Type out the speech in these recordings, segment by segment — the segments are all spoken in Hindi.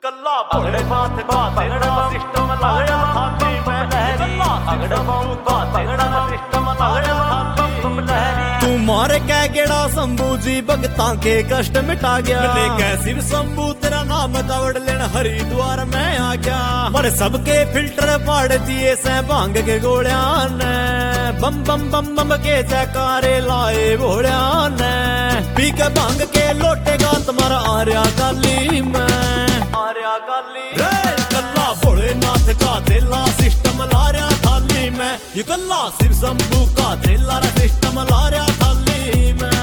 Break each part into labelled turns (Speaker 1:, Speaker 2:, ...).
Speaker 1: कल्ला भोले बात का तेरा सिस्टम लाया थाली में लहरी अगड़ बाऊ का तेरा सिस्टम लाया थाली में लहरी
Speaker 2: तू मारे कै गेड़ा शंभू जी भगतां के कष्ट मिटा गया मिले कैसी शंभू तेरा नाम दौड़ लेन हरिद्वार में आ गया पर सबके फिल्टर फाड़ दिए से भांग के गोलियां ने बम बम बम बम के जयकारे लाए भोलिया ने पी के भांग के लोटेगा तुम्हारा आर्या काली में
Speaker 1: आर्या काली
Speaker 2: कल्ला भोलेनाथ का तेला सिस्टम ला रहा थाली में ये कल्ला शिव शंभू का तेला सिस्टम ला रहा थाली में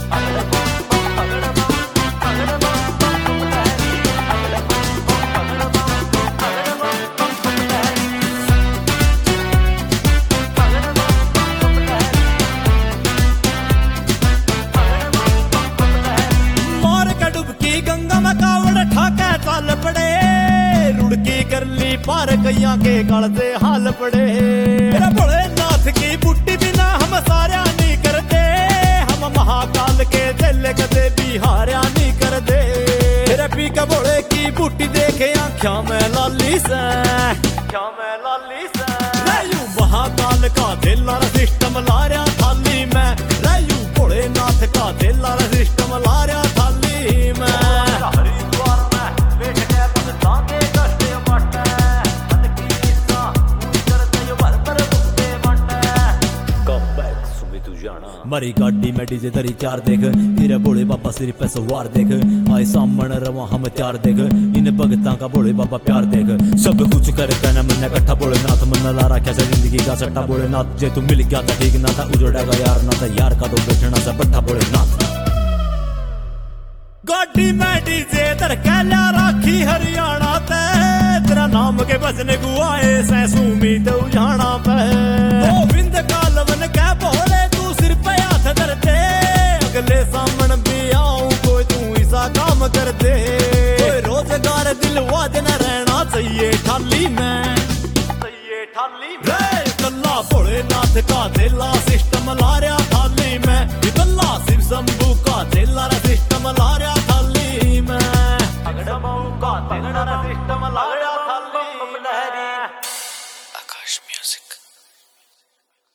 Speaker 2: मार का डुबकी गंगा में कावड़ ठाके चाल पड़े रुड़की कर ली पार कैया के गल से हाल पड़े मेरा भोलेनाथ की बुट्टी बिना हम सारा नहीं करते हम महाकाल के दिल कदे भी हारा नहीं करते मेरे पी का भोले की बुट्टी देखे आख्या में लाली से
Speaker 1: क्या मैं लाली से
Speaker 2: रायू महाकाल का दिल सिस्टम ला रहा थाली में रायू भोलेनाथ का दिल सिस्टम ला रहा थाली में
Speaker 1: हरिद्वार में बैठ के भगतां के कष्ट बाटे मन की इच्छा पूरी करते यो भर भर भुगते बाटे कम बैक सुबह तू जाना
Speaker 2: मरी गाड़ी में डीजे धरी चार देख तेरे भोले बाबा सिर पे सवार देख आए सामन रवा हम चार देख इन भगतां का भोले बाबा प्यार देख सब कुछ करता न मन कट्ठा भोलेनाथ मन ला रखा जिंदगी का सट्टा भोलेनाथ जे तू मिल गया था ठीक ना था उजड़ेगा यार ना था यार का तो बैठना सा बट्ठा भोलेनाथ गाड़ी में डीजे धर के ला राखी हरियाणा ते तेरा नाम के बजने गुआए से सुमी तो जाना पे गोविंद कालवन के भोले तू सिर पे हाथ धरते अगले सामन भी आऊं कोई तू ऐसा काम कर दे कोई रोजगार दिलवा देना रहना चाहिए थाली में
Speaker 1: ये ठाली
Speaker 2: कल्ला भोलेनाथ का दिला सिस्टम ला